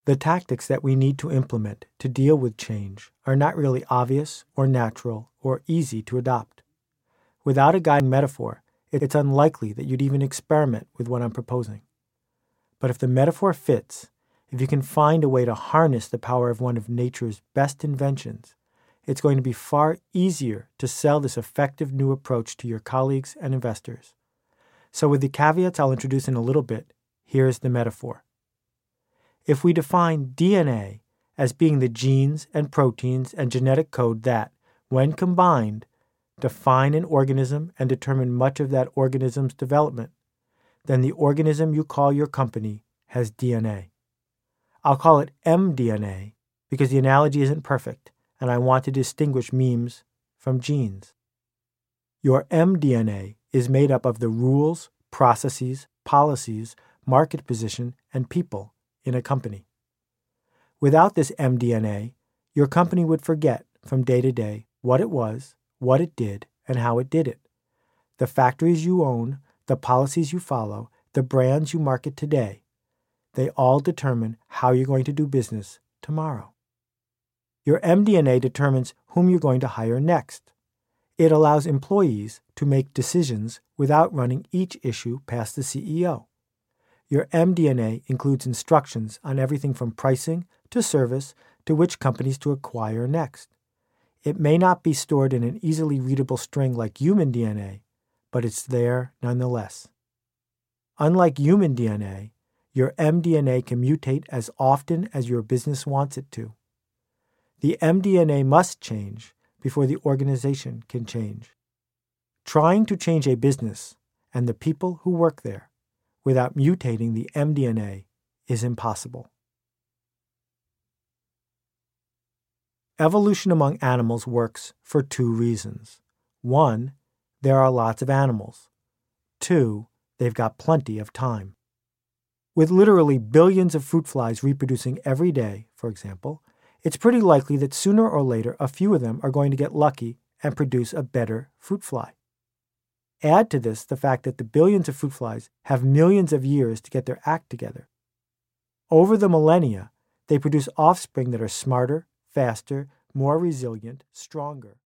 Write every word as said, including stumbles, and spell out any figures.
The tactics that we need to implement to deal with change are not really obvious or natural or easy to adopt. Without a guiding metaphor, it's unlikely that you'd even experiment with what I'm proposing. But if the metaphor fits, if you can find a way to harness the power of one of nature's best inventions, it's going to be far easier to sell this effective new approach to your colleagues and investors. So with the caveats I'll introduce in a little bit, here's the metaphor. If we define D N A as being the genes and proteins and genetic code that, when combined, define an organism and determine much of that organism's development, then the organism you call your company has D N A. I'll call it M D N A because the analogy isn't perfect, and I want to distinguish memes from genes. Your M D N A is made up of the rules, processes, policies, market position, and people in a company. Without this M D N A, your company would forget from day to day what it was, what it did, and how it did it. The factories you own, the policies you follow, the brands you market today, they all determine how you're going to do business tomorrow. Your M D N A determines whom you're going to hire next. It allows employees to make decisions without running each issue past the C E O. Your M D N A includes instructions on everything from pricing to service to which companies to acquire next. It may not be stored in an easily readable string like human D N A, but it's there nonetheless. Unlike human D N A, your M D N A can mutate as often as your business wants it to. The M D N A must change before the organization can change. Trying to change a business and the people who work there without mutating the M D N A is impossible. Evolution among animals works for two reasons. One, there are lots of animals. Two, they've got plenty of time. With literally billions of fruit flies reproducing every day, for example, it's pretty likely that sooner or later a few of them are going to get lucky and produce a better fruit fly. Add to this the fact that the billions of fruit flies have millions of years to get their act together. Over the millennia, they produce offspring that are smarter, faster, more resilient, stronger.